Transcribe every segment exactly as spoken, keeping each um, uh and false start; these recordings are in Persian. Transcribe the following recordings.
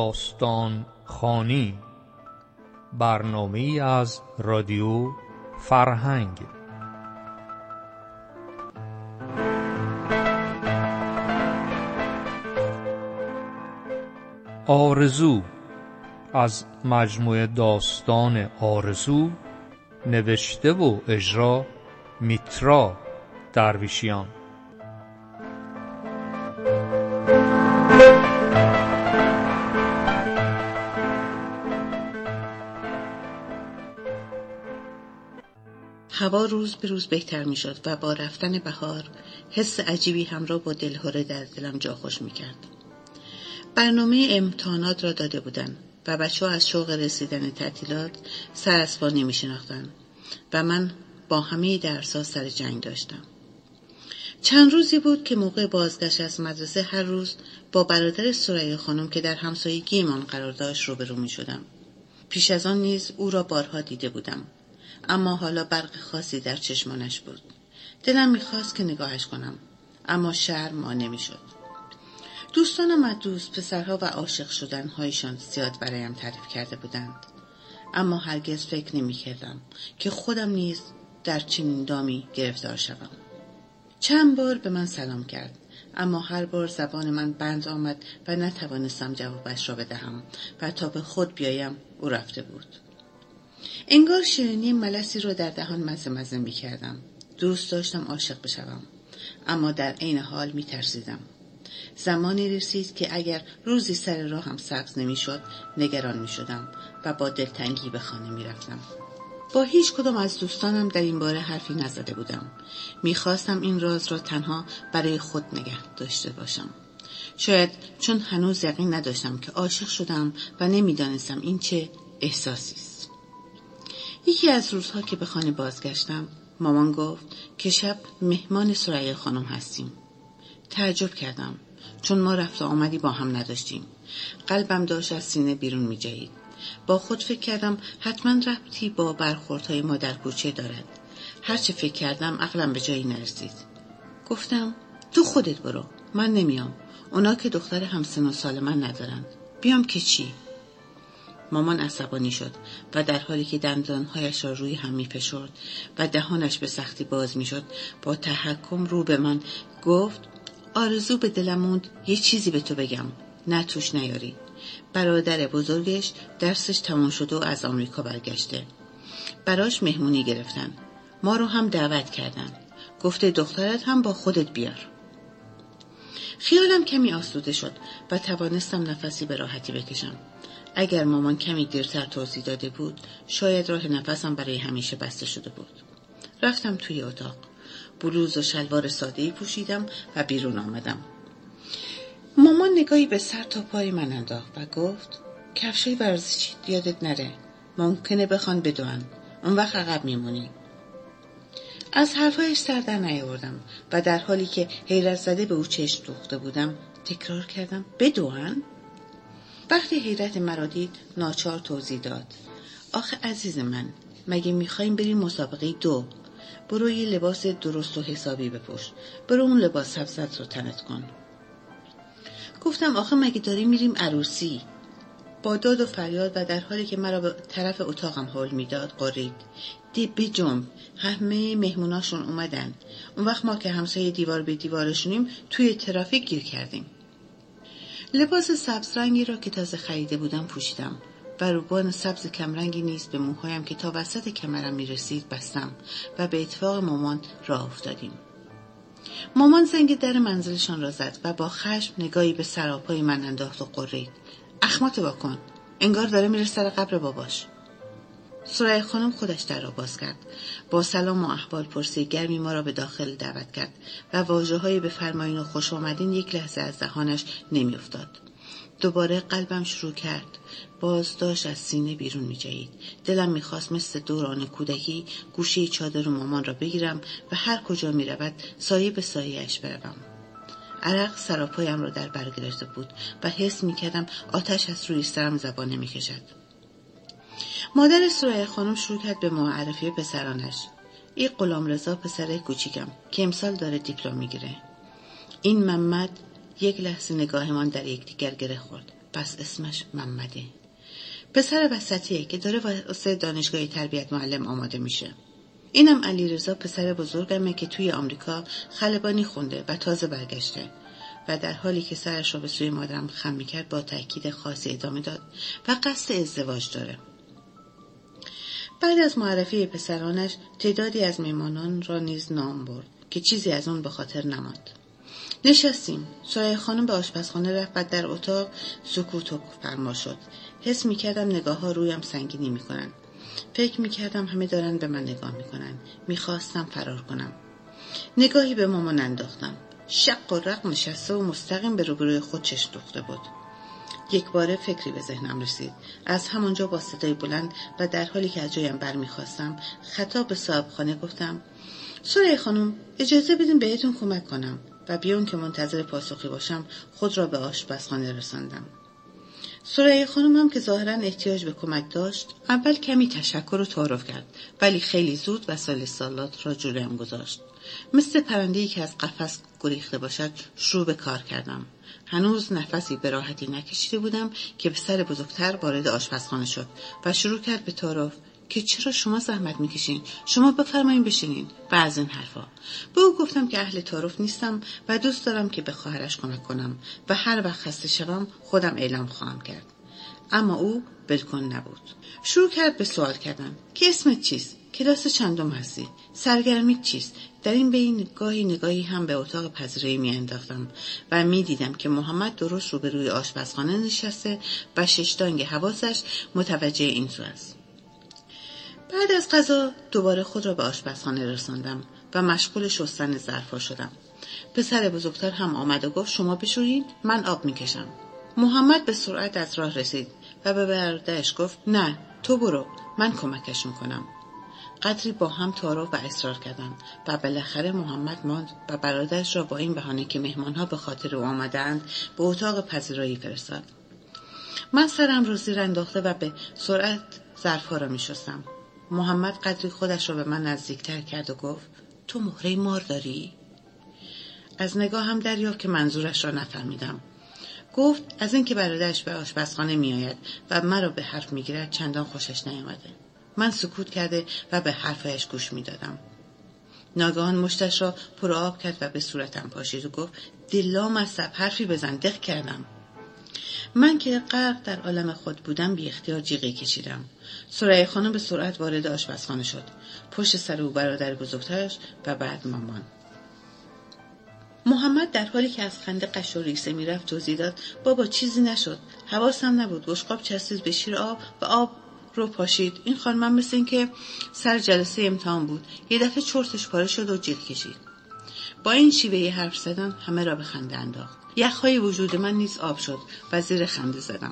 داستان خوانی، برنامه‌ای از رادیو فرهنگ. آرزو از مجموعه داستان آرزو، نوشته و اجرا میترا درویشیان. هوا روز به روز بهتر می شد و با رفتن بهار حس عجیبی همراه با دلهره در دلم جا خوش می کرد. برنامه امتحانات را داده بودند و بچه ها از شوق رسیدن تعطیلات سر از پا نمی شناختند و من با همه درس‌ها سر جنگ داشتم. چند روزی بود که موقع بازگشت از مدرسه هر روز با برادر ثریا خانم که در همسایگی من قرار داشت روبرو می شدم. پیش از آن نیز او را بارها دیده بودم، اما حالا برق خاصی در چشمانش بود. دلم می‌خواست که نگاهش کنم، اما شرم مانع می‌شد. دوستانم از دوست پسرها و عاشق شدن‌هایشان زیاد برایم تعریف کرده بودند، اما هرگز فکر نمی‌کردم که خودم نیز در چنین دامی گرفتار شوم. چند بار به من سلام کرد، اما هر بار زبان من بند آمد و نتوانستم جوابش را بدهم و تا به خود بیایم او رفته بود. انگار شیرینی ملسی را در دهان مزه مزه می کردم. دوست داشتم عاشق بشوم، اما در عین حال می ترسیدم. زمانی رسید که اگر روزی سر راهم سبز نمی شد نگران می شدم و با دلتنگی به خانه می رفتم. با هیچ کدام از دوستانم در این باره حرفی نزده بودم. می خواستم این راز را تنها برای خود نگه داشته باشم. شاید چون هنوز یقین نداشتم که عاشق شدم و نمی دانستم این چه احساسی است. یکی از روزها که به خانه بازگشتم، مامان گفت که شب مهمان ثریا خانم هستیم. تعجب کردم، چون ما رفت و آمدی با هم نداشتیم. قلبم داشت از سینه بیرون می جهید. با خود فکر کردم حتما ربطی با برخوردهای ما در کوچه دارد. هرچه فکر کردم عقلم به جایی نرسید. گفتم تو خودت برو، من نمیام. اونا که دختر همسن و سال من ندارند. بیام که چی؟ مامان عصبانی شد و در حالی که دندانهایش را روی هم می فشرد و دهانش به سختی باز می شد با تحکم رو به من گفت آرزو به دلم موند یه چیزی به تو بگم، نه توش نیاری. برادر بزرگش درسش تمام شده و از آمریکا برگشته. براش مهمونی گرفتن. ما رو هم دعوت کردن. گفته دخترت هم با خودت بیار. خیالم کمی آسوده شد و توانستم نفسی به راحتی بکشم. اگر مامان کمی دیرتر توضیح داده بود، شاید راه نفسم برای همیشه بسته شده بود. رفتم توی اتاق. بلوز و شلوار ساده‌ای پوشیدم و بیرون آمدم. مامان نگاهی به سر تا پای من انداخت و گفت کفشای ورزشی یادت نره. ممکنه بخوان بدوئن. اون وقت عقب میمونی. از حرفایش سر در نیاوردم و در حالی که حیرت زده به او چشم دوخته بودم، تکرار کردم بدوئن؟ وقتی حیرت مرا دید ناچار توضیح داد. آخه عزیز من، مگه میخواییم بریم مسابقه دو؟ برو یه لباس درست و حسابی بپوش. برو اون لباس سبزت رو تنت کن. گفتم آخه مگه داریم میریم عروسی؟ با داد و فریاد و در حالی که مرا به طرف اتاقم هول میداد قرید. دی بجنب، همه مهموناشون اومدن. اون وقت ما که همسایه دیوار به دیوارشونیم توی ترافیک گیر کردیم. لباس سبز رنگی را که تازه خریده بودم پوشیدم و روبان سبز کمرنگی نیز به موهایم که تا وسط کمرم می رسید بستم و به اتفاق مامان راه افتادیم. مامان زنگ در منزلشان را زد و با خشم نگاهی به سراپای من انداخت و قرید. اخماتو واکن، انگار داره میره سر قبر باباش. ثریا خانم خودش در را باز کرد. با سلام و احوال پرسی گرمی ما را به داخل دعوت کرد و واژه‌های بفرمایین و خوش آمدین یک لحظه از دهانش نمی افتاد. دوباره قلبم شروع کرد. باز داشت از سینه بیرون می جهید. دلم می خواست مثل دوران کودکی گوشه چادر مامان را بگیرم و هر کجا می رود سایه به سایه‌اش بروم. عرق سراپایم را در بر گرفته بود و حس می کردم آتش از روی سرم زبانه می کشد. مادر ثریا خانم شروع کرد به معرفی پسرانش. این غلامرضا پسر کوچیکم که امسال داره دیپلم میگیره. این محمد. یک لحظه نگاهمان در یکدیگر گره خورد. پس اسمش محمده. پسر وسطیه که داره واسه دانشگاه تربیت معلم آماده میشه. اینم علیرضا پسر بزرگمه که توی آمریکا خلبانی خونده و تازه برگشته و در حالی که سرش رو به سوی مادرم خم میکرد با تأکید خاصی ادامه داد و قصد ازدواج داره. بعد از معرفی پسرانش تعدادی از میمانان را نیز نام برد که چیزی از اون به خاطر نماند. نشستیم. سایه خانم به آشپزخانه رفت و در اتاق سکوت فرما شد. حس میکردم نگاه ها رویم سنگینی میکنن. فکر میکردم همه دارن به من نگاه میکنن. میخواستم فرار کنم. نگاهی به مامان انداختم. شق و رق نشسته و مستقیم به روبروی خود چشم دوخته بود. یک باره فکری به ذهنم رسید. از همانجا با صدای بلند و در حالی که از جایم برمیخواستم خطاب به صاحبخانه گفتم: سرای خانم، اجازه بدین بهتون کمک کنم. و بیان که منتظر پاسخی باشم خود را به آشپزخانه رساندم. سرای خانم هم که ظاهراً احتیاج به کمک داشت اول کمی تشکر و تعارف کرد، ولی خیلی زود وسایل سالاد را جلویم گذاشت. مثل پرنده‌ای که از قفس گریخته باشد شروع به کار کردم. هنوز نفسی به راحتی نکشیده بودم که پسر بزرگتر وارد آشپزخانه شد و شروع کرد به تعارف که چرا شما زحمت میکشین؟ شما بفرمایین بشینین و از این حرفا. به او گفتم که اهل تعارف نیستم و دوست دارم که به خواهرش کمک کنم و هر وقت خسته شوم خودم اعلام خواهم کرد. اما او بالکن نبود. شروع کرد به سوال کردن که اسمت چیست؟ کلاس چندم هستی؟ سرگرمیت چیست؟ در این بین گاهی نگاهی هم به اتاق پذیرایی می انداختم و می دیدم که محمد درست روبروی آشپزخانه نشسته و ششتانگ حواسش متوجه این سو است. بعد از غذا دوباره خود را به آشپزخانه رساندم و مشغول شستن ظرفا شدم. پسر بزرگتر هم آمد و گفت شما بشورید، من آب میکشم. محمد به سرعت از راه رسید و به برادرش گفت نه، تو برو، من کمکش میکنم. قدری با هم تعارف و اصرار کردند و بالاخره محمد ماند و برادرش را با این بهانه که مهمانها به خاطر او آمدند به اتاق پذیرایی فرستاد. من سرم را زیر انداخته و به سرعت ظرفها را میشستم. محمد قدری خودش را به من نزدیکتر کرد و گفت تو مهره مار داری؟ از نگاه هم دریافت که منظورش را نفهمیدم. گفت از اینکه برادرش به آشپزخانه می آید و مرا به حرف می گیرد چندان خوشش نیامده. من سکوت کرده و به حرفایش گوش می دادم. ناگهان مشتش را پر آب کرد و به صورتم پاشید و گفت دلا مصب، حرفی بزن. دق کردم. من که غرق در عالم خود بودم بی اختیار جیغی کشیدم. سرای خانم به سرعت وارد آشپزخانه شد. پشت سر او برادر بزرگترش و بعد مامان. محمد در حالی که از خنده قش و ریسه میرفت توضیح داد بابا چیزی نشد، حواسم نبود، بشقاب چسبید به شیر آب و آب رو پاشید. این خانمم مثل این که سر جلسه امتحان بود، یه دفعه چرتش پاره شد و جیغ کشید. با این شیوه حرف زدن همه را به خنده انداخت. یخهای وجود من نیز آب شد و زیر خنده زدم.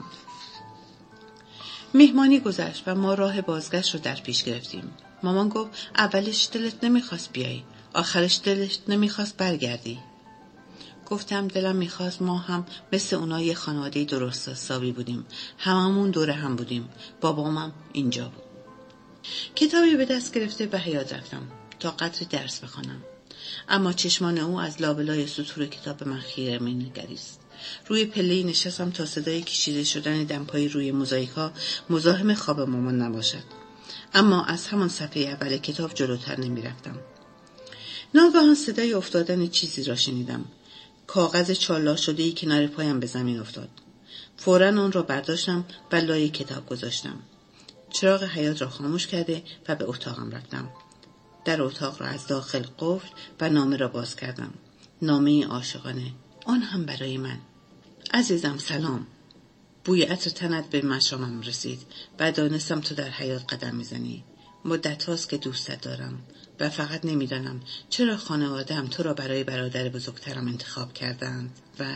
مهمانی گذشت و ما راه بازگشت رو در پیش گرفتیم. مامان گفت اولش دلت نمیخواست بیایی، آخرش دلت نمیخواست برگردی. گفتم دلم میخواست ما هم مثل اونا یه خانواده درست حسابی بودیم. هممون دور هم بودیم. بابامم اینجا بود. کتابی به دست گرفته به حیاط رفتم تا قدری درس بخوانم. اما چشمان او از لابلای سطور کتاب من خیره می‌نگریست. روی پله‌ای نشستم تا صدای کشیده شدن دمپایی روی موزاییک‌ها مزاحم خواب مامان نباشد. اما از همان صفحه اول کتاب جلوتر نمی‌رفتم. ناگهان صدای افتادن چیزی را شنیدم. کاغذ چالا شده‌ای کنار پایم به زمین افتاد. فوراً آن را برداشتم و لای کتاب گذاشتم. چراغ حیاط را خاموش کرده و به اتاقم رفتم. در اتاق را از داخل قفل و نامه را باز کردم. نامه عاشقانه، آن هم برای من. عزیزم سلام. بوی عطر تنت به مشامم رسید و دانستم تو در حیاط قدم میزنی. مدت هاست که دوستت دارم و فقط نمیدانم چرا خانواده‌ام تو را برای برادر بزرگترم انتخاب کردند. و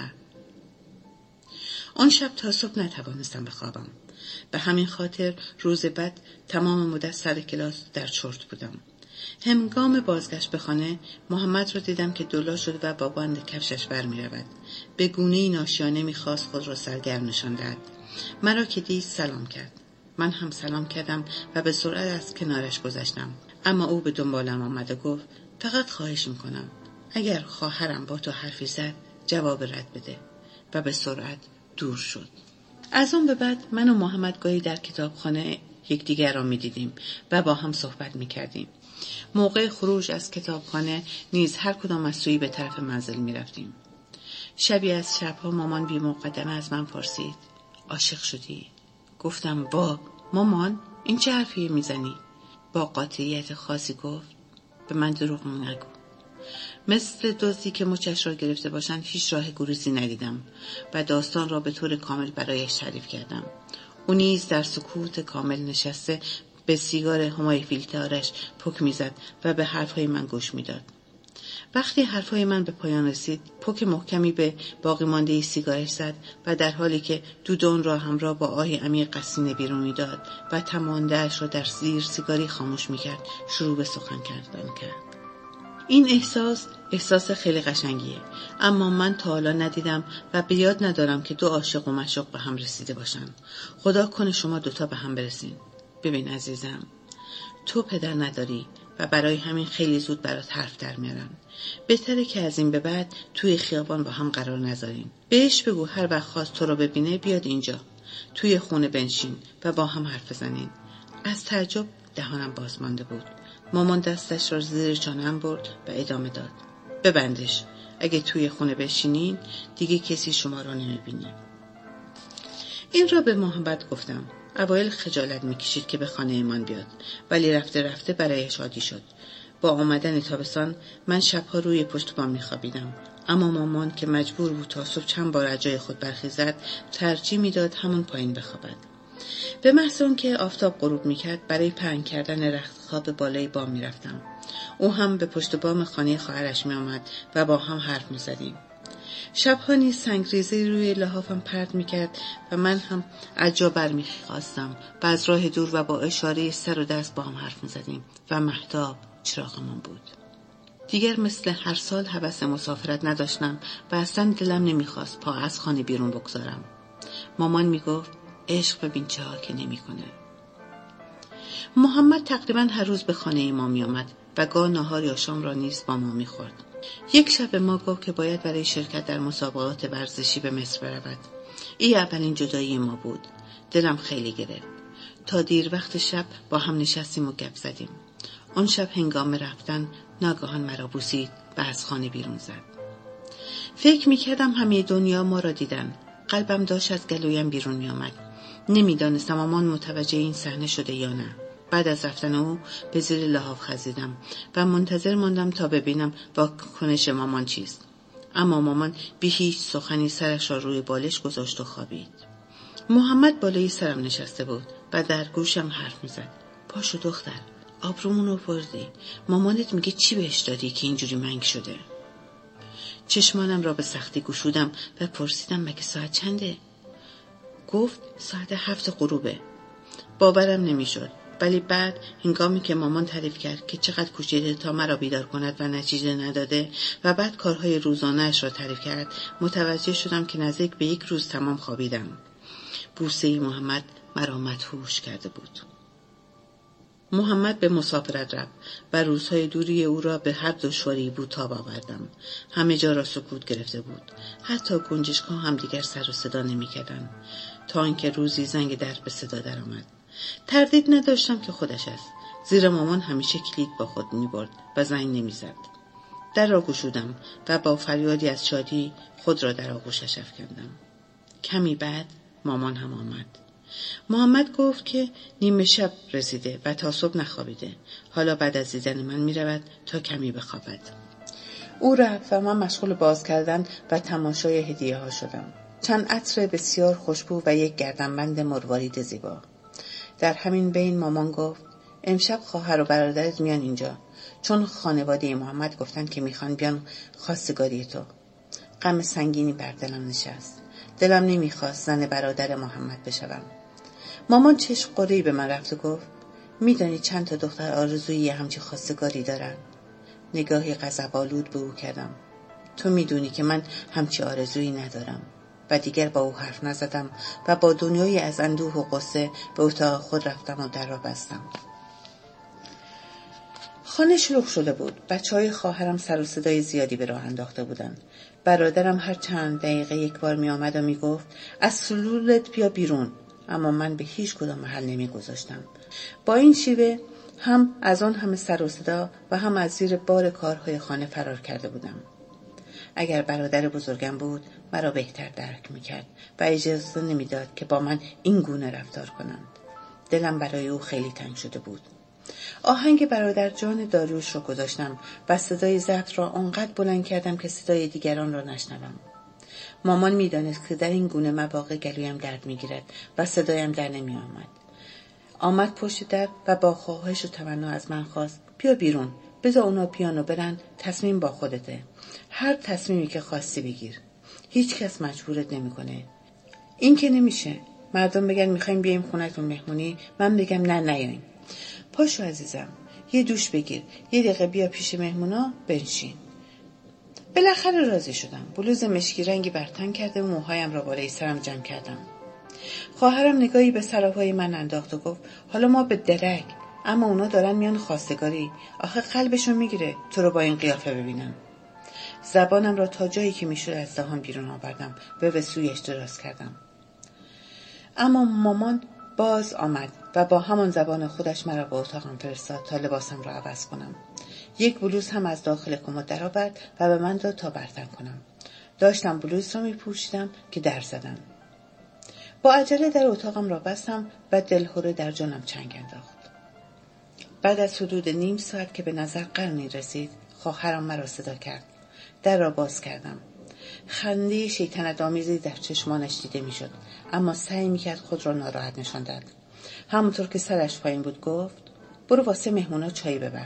آن شب تا صبح نتوانستم بخوابم. به همین خاطر روز بعد تمام مدت سر کلاس در چرت بودم. هنگام بازگشت به خانه محمد را دیدم که دولا شده و با بند کفشش بر می رود. به گونه‌ای ناشیانه می خواست خود را سرگرم نشان دهد. مرا که دید سلام کرد. من هم سلام کردم و به سرعت از کنارش گذشتم. اما او به دنبالم آمد و گفت فقط خواهش می کنم اگر خواهرم با تو حرفی زد جواب رد بده و به سرعت دور شد. از اون به بعد من و محمد گاهی در کتابخانه یکدیگر را می‌دیدیم و با هم صحبت می‌کردیم. موقع خروج از کتابخانه نیز هر کدام از سویی به طرف منزل می‌رفتیم. شبی از شب‌ها مامان بی مقدمه از من پرسید: عاشق شدی؟ گفتم: وا مامان، این چه حرفی میزنی؟ با قاطعیت خاصی گفت: به من دروغ نگو. مثل دزدی که مچش را گرفته باشند هیچ راه گریزی ندیدم و داستان را به طور کامل برایش تعریف کردم. او نیز در سکوت کامل نشسته به سیگار همای فیلترش پک میزد و به حرفهای من گوش میداد. وقتی حرفهای من به پایان رسید، پک محکمی به باقی مانده سیگارش زد و در حالی که دودون را همراه با آهی عمیق قسینه بیرون میداد و تمانده‌اش را در زیر سیگاری خاموش میکرد، شروع به سخن کردن کرد. این احساس احساس خیلی قشنگیه، اما من تا حالا ندیدم و به یاد ندارم که دو عاشق و معشوق به هم رسیده باشن. خدا کنه شما دوتا به هم برسین. ببین عزیزم، تو پدر نداری و برای همین خیلی زود برات حرف در میارن. بهتره که از این به بعد توی خیابان با هم قرار نذارین. بهش بگو هر وقت خواست تو رو ببینه بیاد اینجا توی خونه بنشین و با هم حرف بزنین. از تعجب دهانم باز مانده بود. مامان دستش را زیر چانه‌ام برد و ادامه داد: ببندش. اگه توی خونه بشینین دیگه کسی شما را نمیبینه. این را به محمد گفتم. اوایل خجالت میکشید که به خانه ایمان بیاد، ولی رفته رفته برایش عادی شد. با آمدن تابستان من شبها روی پشت بام میخوابیدم، اما مامان که مجبور بود تا صبح چند بار از جای خود برخیزد ترجیح میداد همون پایین بخوابد. به محض آنکه آفتاب غروب میکرد برای پهن کردن رختخواب بالای بام میرفتم. او هم به پشت بام خانه خواهرش میآمد و با هم حرف میزدیم. شبها نیز سنگریزی روی لحافم پرت میکرد و من هم از جا برمیخاستم و از راه دور و با اشاره سر و دست با هم حرف میزدیم و مهتاب چراغمان بود. دیگر مثل هر سال هوس مسافرت نداشتم و اصلا دلم نمیخواست پا از خانه بیرون بگذارم. مامان میگفت: عشق ببین چه ها که نمی کنه. محمد تقریبا هر روز به خانه ما می آمد و گاه نهار یا شام را نیز با ما می خورد. یک شب به ما گفت که باید برای شرکت در مسابقات ورزشی به مصر برود. این اولین جدایی ما بود. دلم خیلی گرفت. تا دیر وقت شب با هم نشستیم و گپ زدیم. آن شب هنگام رفتن ناگهان مرا بوسید و از خانه بیرون زد. فکر می کردم همه دنیا ما را دیدن. قلبم داشت از گلویم بیرون می آمد. نمیدانستم مامان متوجه این صحنه شده یا نه. بعد از رفتن او به زیر لحاف خزیدم و منتظر ماندم تا ببینم واکنش مامان چیست. اما مامان بی هیچ سخنی سرش را روی بالش گذاشت و خوابید. محمد بالای سرم نشسته بود و در گوشم حرف میزد: پاشو دختر، آبرومون رو بردی. مامانت میگه چی بهش دادی که اینجوری منگ شده؟ چشمانم را به سختی گشودم و پرسیدم: مگه ساعت چنده؟ گفت: ساعت هفت غروبه. باورم نمیشد، ولی بعد هنگامی که مامان تعریف کرد که چقدر کوشیده تا مرا بیدار کند و نتیجه نداده و بعد کارهای روزانه‌اش را تعریف کرد، متوجه شدم که نزدیک به یک روز تمام خوابیدم. بوسه محمد مرا مدهوش کرده بود. محمد به مسافرت رفت و روزهای دوری او را به هر دشواری بود تاب آوردم. همه جا را سکوت گرفته بود. حتی گنجشک‌ها هم دیگر سر و صدا نمی‌کردند، تا اینکه روزی زنگ در به صدا درآمد. تردید نداشتم که خودش است، زیرا مامان همیشه کلید با خود می‌برد و زنگ نمی‌زد. در را گشودم و با فریادی از شادی خود را در آغوشش افکندم. کمی بعد مامان هم آمد. محمد گفت که نیمه شب رسیده و تا صبح نخوابیده. حالا بعد از دیدن من می رود تا کمی بخوابد. او رفت و من مشغول باز کردن و تماشای هدیه ها شدم. چند عطر بسیار خوشبو و یک گردنبند مروارید زیبا. در همین بین مامان گفت: امشب خواهر و برادرت میان اینجا، چون خانواده محمد گفتن که میخوان بیان خواستگاری تو. غم سنگینی بر دلم نشست. دلم نمیخواست زن برادر محمد بشوم. مامان چشم قره‌ای به من رفت و گفت: میدانی چند تا دختر آرزویی همچی خواستگاری دارن؟ نگاهی غضب‌آلود به او کردم. تو میدونی که من همچی آرزویی ندارم. و دیگر با او حرف نزدم و با دنیای از اندوه و غصه به اتاق خود رفتم و در را بستم. خانه شلوغ شده بود. بچه‌های خواهرم سر و صدای زیادی به راه انداخته بودند. برادرم هر چند دقیقه یک بار می آمد و می گفت از سلولت بیا بیرون، اما من به هیچ کدام محل نمی گذاشتم. با این شیوه هم از آن همه سر و صدا و هم از زیر بار کارهای خانه فرار کرده بودم. اگر برادر بزرگم بود مرا بهتر درک می کرد و اجازه نمی داد که با من این گونه رفتار کنند. دلم برای او خیلی تنگ شده بود. آهنگ برادر جان داریوش را گذاشتم و صدای ضبط را آنقدر بلند کردم که صدای دیگران را نشنوم. مامان می دانست که در این گونه مواقع گلویم درد می گیرد و صدایم در نمی آمد. آمد پشت در و با خواهش و تمنا از من خواست بیا بیرون، بذار اونا پیانو برن، تصمیم با خودته. هر تصمیمی که خواستی بگیر. هیچ کس مجبورت نمیکنه. این که نمیشه. مردم بگن میخوایم بیایم خونتون مهمونی، من بگم نه نیاین. پاشو عزیزم، یه دوش بگیر، یه دقیقه بیا پیش مهمونا بنشین. بالاخره راضی شدم. بلوز مشکی رنگی بر تن کرده و موهایم را بالای سرم جمع کردم. خواهرم نگاهی به سراپای من انداخت و گفت حالا ما به درک، اما اونا دارن میان خواستگاری، آخه قلبشون میگیره تو رو با این قیافه ببینن. زبانم را تا جایی که میشد از دهان بیرون آوردم و به سویش دراز کردم. اما مامان باز آمد و با همان زبان خودش مرا به اتاقم فرستاد تا لباسم را عوض کنم. یک بلوز هم از داخل کمد درآورد و به من داد تا برتن کنم. داشتم بلوز را میپوشیدم که در زدم. با عجله در اتاقم را بستم و دلهره در جانم چنگ انداخت. بعد از حدود نیم ساعت که به نظر قرنی رسید، خواهرم مرا صدا کرد. در را باز کردم. خنده شیطنت‌آمیزی در چشمانش دیده میشد، اما سعی میکرد خود را ناراحت نشان دهد. همونطور که سرش پایین بود گفت برو واسه مهمونا چای ببر.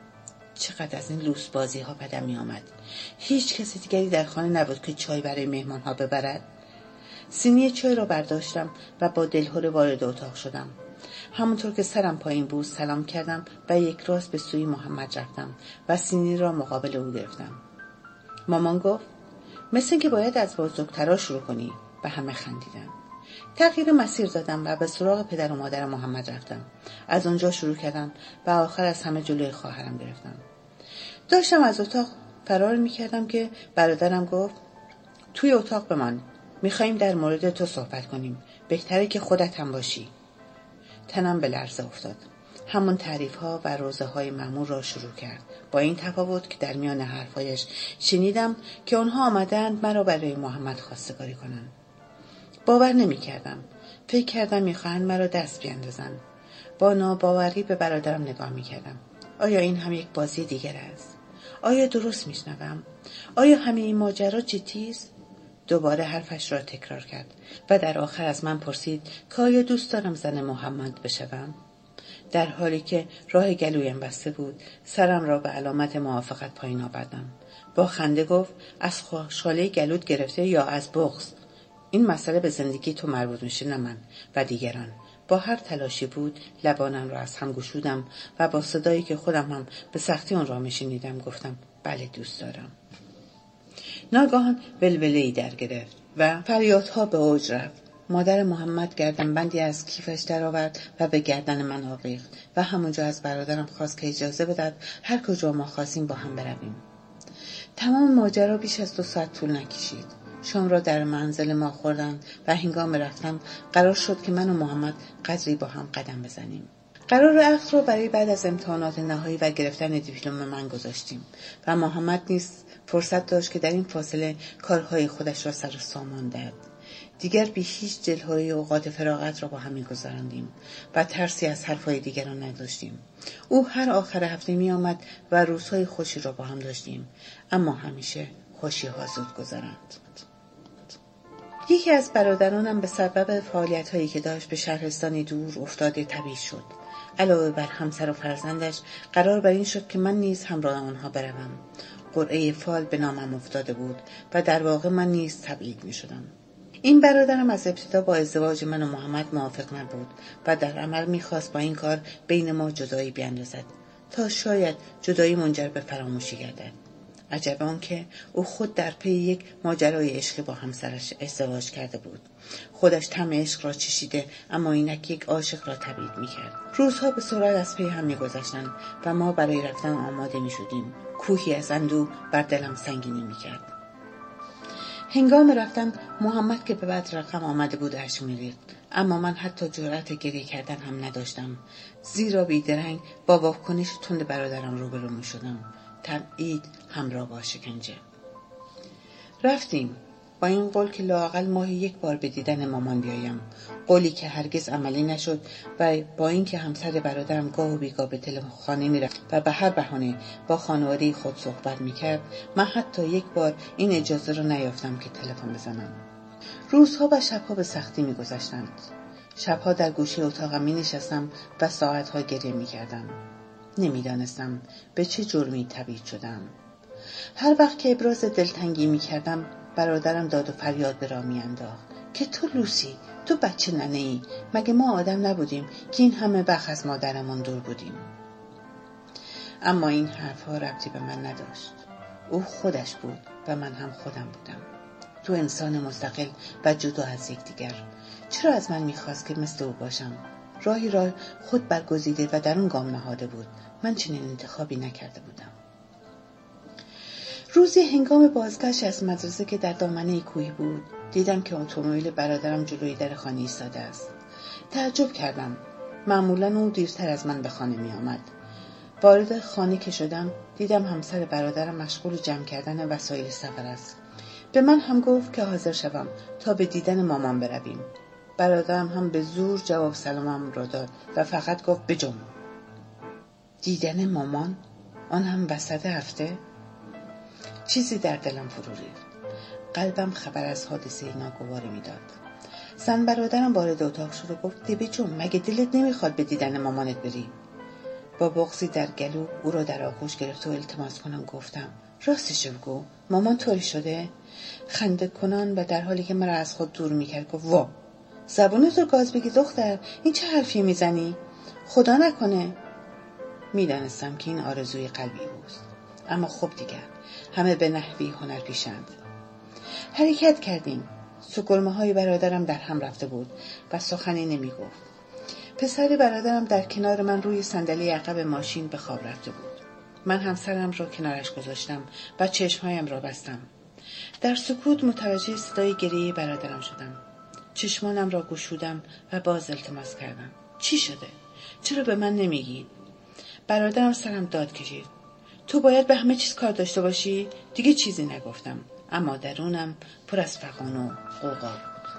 چقدر از این لوس بازی ها بدم می آمد. هیچ کسی دیگری در خانه نبود که چای برای مهمان ها ببرد. سینی چای را برداشتم و با دلهره وارد اتاق شدم. همونطور که سرم پایین بود سلام کردم و یک راست به سوی محمد رفتم و سینی را مقابل او گرفتم. مامان گفت مثل این که باید از بزرگترا شروع کنی. و همه خندیدن. تغییر مسیر دادم و به سراغ پدر و مادر محمد رفتم. از اونجا شروع کردم و آخر از همه جلوی خواهرم گرفتم. داشتم از اتاق فرار میکردم که برادرم گفت توی اتاق بمان، میخواییم در مورد تو صحبت کنیم، بهتره که خودت هم باشی. تنم به لرزه افتاد. همون تعریف ها و روزه های معمول را شروع کرد، با این تفاوت که در میان حرفایش شنیدم که اونها آمدند مرا برای محمد خواستگاری کنند. باور نمی کردم. فکر کردم میخواهند مرا دست بیاندازن. با ناباوری به برادرم نگاه می کردم. آیا این هم یک بازی دیگر است؟ آیا درست میشنوم؟ آیا همه این ماجرا جدی است؟ دوباره حرفش را تکرار کرد و در آخر از من پرسید که آیا دوست دارم زن محمد بشوم؟ در حالی که راه گلویم بسته بود سرم را به علامت موافقت پایین آوردم. با خنده گفت از خوشحالی گلوت گرفته یا از بغض؟ این مسئله به زندگی تو مربوط میشه، نه من و دیگران. با هر تلاشی بود لبانم را از هم گشودم و با صدایی که خودم هم به سختی اون را میشنیدم گفتم بله دوست دارم. ناگهان ولوله‌ای در گرفت و فریادها به اوج رفت. مادر محمد گردنبندی از کیفش درآورد و به گردن من آویخت و همونجا از برادرم خواست که اجازه بدهد هر کجا ما خواستیم با هم برویم. تمام ماجرا بیش از دو ساعت طول نکشید. شام را در منزل ما خوردند و هنگام رفتن قرار شد که من و محمد قدری با هم قدم بزنیم. قرار عقد را برای بعد از امتحانات نهایی و گرفتن دیپلم من گذاشتیم و محمد نیز فرصت داشت که در این فاصله کارهای خودش را سر و سامان دهد. دیگر بی هیچ دلهره اوقات فراغت را با هم می‌گذراندیم و ترسی از حرفهای دیگران نداشتیم. او هر آخر هفته می آمد و روزهای خوشی را با هم داشتیم، اما همیشه خوشی ها زود گذراند. یکی از برادرانم به سبب فعالیت‌هایی که داشت به شهرستانی دور افتاده طبیعی شد. علاوه بر همسر و فرزندش قرار بر این شد که من نیز همراه آنها بروم. قرعه فال به نامم افتاده بود و در واقع من نیز تبعید می شدم. این برادرم از ابتدا با ازدواج من و محمد موافق نبود و در عمل می‌خواست با این کار بین ما جدایی بیاندازد تا شاید جدایی منجر به فراموشی گردد. عجب آن که او خود در پی یک ماجرای عشقی با همسرش ازدواج کرده بود. خودش طعم عشق را چشیده، اما اینک یک عاشق را تبعید می‌کرد. روزها به سرعت از پی هم می‌گذشتند و ما برای رفتن آماده می‌شدیم. کوهی از اندوه بر دلم سنگینی می‌کرد. هنگام رفتن محمد که به بعد رقم آمده بود اشک می‌ریخت، اما من حتی جرأت گریه کردن هم نداشتم، زیرا بیدرنگ با واکنش تند برادرم روبرو می‌شدم. تبعید همراه با شکنجه. رفتیم با این قول که لااقل ماهی یک بار به دیدن مامان بیایم، قولی که هرگز عملی نشد و با اینکه همسر برادرم گاه و بیگاه به تلفنخانه میرفت و به هر بهانه با خانواده خود صحبت میکرد، من حتی یک بار این اجازه را نیافتم که تلفن بزنم. روزها و شبها به سختی میگذشتند. شبها در گوشه اتاقم می نشستم و ساعتها گریه می کردم. نمی دانستم به چه جرمی تبعید شدم. هر وقت که ابراز دلتنگی می کردم برادرم داد و فریاد به راه می انداخت که تو لوسی، تو بچه ننه ای، مگه ما آدم نبودیم که این همه وقت از مادرمون دور بودیم؟ اما این حرفها ربطی به من نداشت. او خودش بود و من هم خودم بودم، دو انسان مستقل و جدا از یکدیگر. چرا از من میخواست که مثل او باشم؟ راهی را خود برگزیده و در اون گام نهاده بود. من چنین انتخابی نکرده بودم. روزی هنگام بازگشت از مدرسه که در دامنه کوهی بود، دیدم که اتومبیل برادرم جلوی در خانه ایستاده است. تعجب کردم. معمولا او دیرتر از من به خانه می آمد. وارد خانه که شدم دیدم همسر برادرم مشغول جمع کردن وسایل سفر است. به من هم گفت که حاضر شوم تا به دیدن مامان برویم. برادرم هم به زور جواب سلامم را داد و فقط گفت بجم. دیدن مامان؟ آن هم وسط هفته؟ چیزی در دلم فرو ریخت. قلبم خبر از حادثه ناگواری میداد. زن برادرم وارد اتاق شد و گفت دی بجم، مگه دلت نمیخواد به دیدن مامانت بری؟ با بغضی در گلو او را در آغوش گرفت و التماس کنم گفتم راستش بگو، مامان طوری شده؟ خنده کنان و در حالی که مرا از خود دور میکرد گفت وا، زبونت رو گاز بگی دختر، این چه حرفی میزنی؟ خدا نکنه. میدانستم که این آرزوی قلبی اوست، اما خب دیگر همه به نحوی هنر پیشند. حرکت کردیم. سکلمه های برادرم در هم رفته بود و سخنی نمی گفت. پسر برادرم در کنار من روی صندلی عقب ماشین به خواب رفته بود. من هم سرم را کنارش گذاشتم و چشمهایم را بستم. در سکوت متوجه صدای گریه برادرم شدم. چشمانم را گشودم و باز التماس کردم. چی شده؟ چرا به من نمیگی؟ برادرم سرم داد کشید. تو باید به همه چیز کار داشته باشی؟ دیگه چیزی نگفتم، اما درونم پر از فغان و غوغا بود.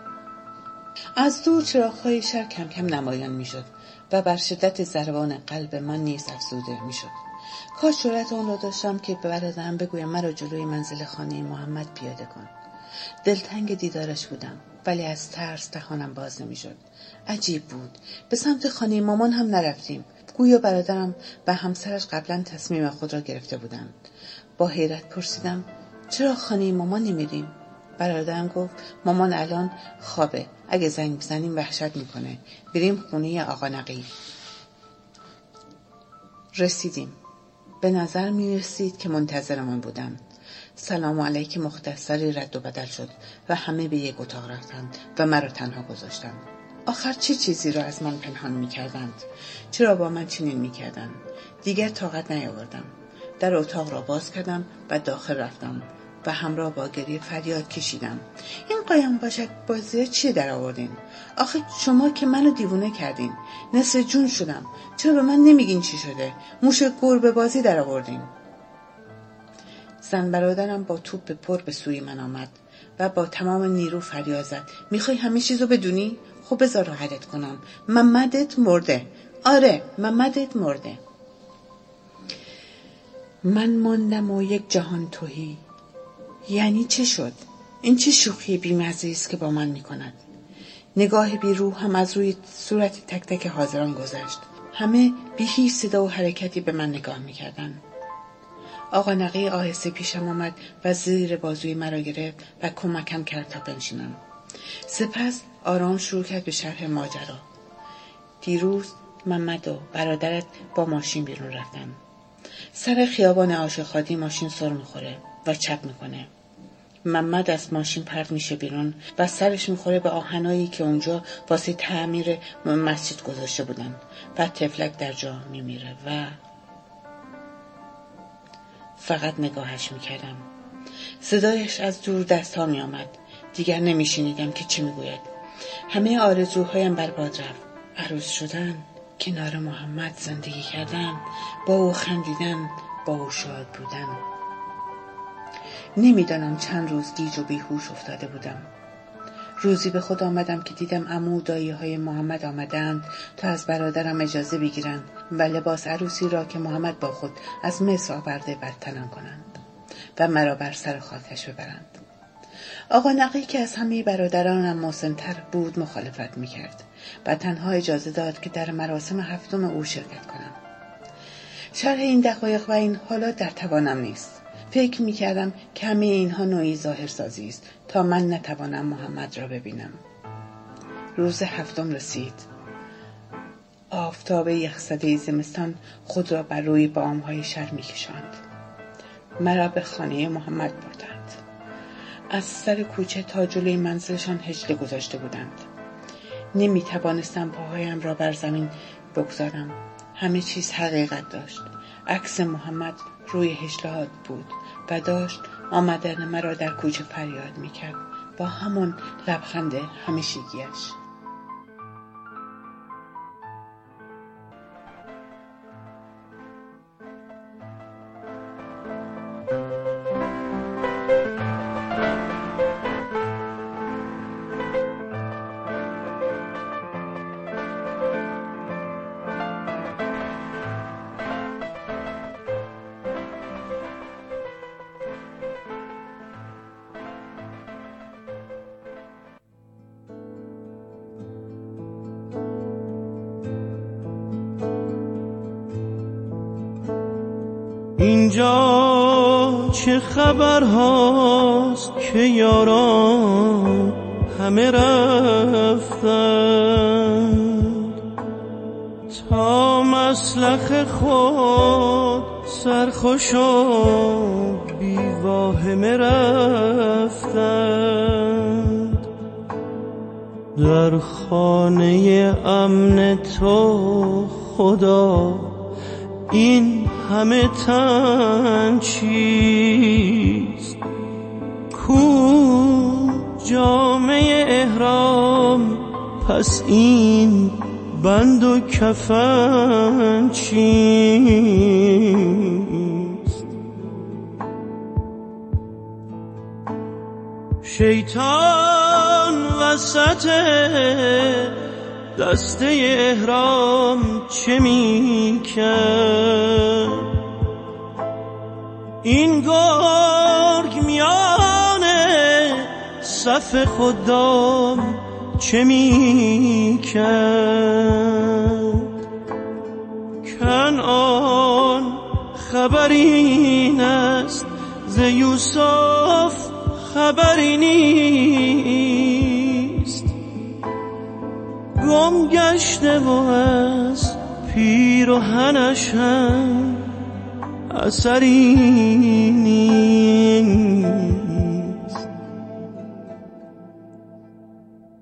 از دور چراغ‌های شهر کم کم نمایان میشد و بر شدت ضربان قلب من نیز افزوده میشد. کاش جرأت آن را داشتم که به برادرم بگویم مرا جلوی منزل خانه محمد پیاده کن. دلتنگ دیدارش بودم، ولی از ترس دهانم باز نمیشد. عجیب بود. به سمت خانه مامان هم نرفتیم. گویا برادرم و همسرش قبلا تصمیم خود را گرفته بودند. با حیرت پرسیدم چرا خانه مامان نمیریم؟ برادرم گفت مامان الان خوابه، اگه زنگ بزنیم وحشت میکنه. بریم خونه آقا نقی. رسیدیم. به نظر میرسید که منتظرمان بودند. سلام علیک مختصری رد و بدل شد و همه به یک اتاق رفتند و مرا تنها گذاشتند. آخر چه چیزی را از من پنهان می‌کردند؟ چرا با من چنین می‌کردند؟ دیگر طاقت نیاوردم. در اتاق را باز کردم و داخل رفتم و همراه با گریه فریاد کشیدم. این قایم باشک بازی چی در آوردین؟ آخه شما که منو دیوونه کردین. نصف جون شدم. چرا به من نمیگین چی شده؟ موش گربه بازی در آوردین. زن برادرم با توپ پر به سوی من آمد و با تمام نیرو فریاد زد. میخوای همه چیزو بدونی؟ خب بذار راحتت کنم. محمدت مرده. آره، محمدت مرده. من ماندم و یک جهان توهی. یعنی چه شد؟ این چه شوخی بی‌مزه‌ای است که با من میکند؟ نگاه بی روح هم از روی صورت تک تک حاضران گذشت. همه بی هیچ صدا و حرکتی به من نگاه میکردند. آقا نقی آهسته پیشم آمد و زیر بازوی مرا گرفت و کمکم کرد تا بنشینم. سپس آرام شروع کرد به شرح ماجرا. دیروز محمد و برادرت با ماشین بیرون رفتن. سر خیابان عاشق‌خوادی ماشین سر میخوره و چپ میکنه. محمد از ماشین پرت میشه بیرون و سرش میخوره به آهنایی که اونجا واسه تعمیر مسجد گذاشته بودن و تفلک در جا میمیره و فقط نگاهش میکردم. صدایش از دور دست ها میامد. دیگر نمیشنیدم که چی میگوید. همه آرزوهایم برباد رفت. عروس شدن، کنار محمد زندگی کردن، با او خندیدن، با او شاد بودن. نمیدانم چند روز گیج و بیهوش افتاده بودم. روزی به خود آمدم که دیدم عمو و دایی های محمد آمدند تا از برادرم اجازه بگیرند و لباس عروسی را که محمد با خود از مصر آورده بر تنم کنند و مرا بر سر خاکش ببرند. آقا نقی که از همه برادرانم مسن‌تر بود مخالفت میکرد و تنها اجازه داد که در مراسم هفتم او شرکت کنم. شرح این دقایق و این حالات در توانم نیست. فکر میکردم که همه اینها نوعی ظاهرسازی است تا من نتوانم محمد را ببینم. روز هفتم رسید. آفتاب یخزده زمستان خود را بر روی بام‌های شهر میکشاند. مرا به خانه محمد بردند. از سر کوچه تا جلوی منزلشان هجله گذاشته بودند. نمی توانستم پاهایم را بر زمین بگذارم. همه چیز حقیقت داشت. عکس محمد روی هجله‌ها بود و داشت آمدن مرا در کوچه فریاد می کرد با همون لبخند همیشگیش. اینجا چه خبر هاست که یاران همه رفتند تا مسلخ خود سرخوش و بیواهمه رفتند. در خانه امن تو خدا این همه تن چیست؟ کو جامه احرام پس این بند و کفن چیست؟ شیطان وسط دسته احرام چه می کرد؟ این گرگ میانه صف خدام چه می کرد؟ کنعان خبرین است ز یوسف خبری نیست. گم گشته و از پیرهنش هم اثری نیست.